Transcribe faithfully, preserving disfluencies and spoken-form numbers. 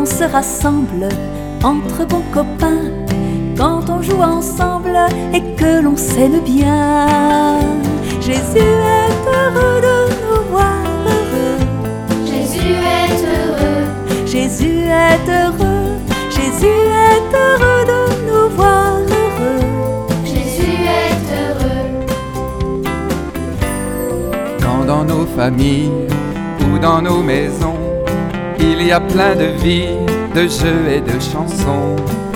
l'on se rassemble entre bons copains, quand on joue ensemble et que l'on s'aime bien. Jésus est heureux de nous voir heureux. Jésus est heureux. Jésus est heureux. Jésus est heureux de nous voir heureux. Jésus est heureux. Quand dans nos familles ou dans nos maisons, il y a plein de vie, de jeux et de chansons,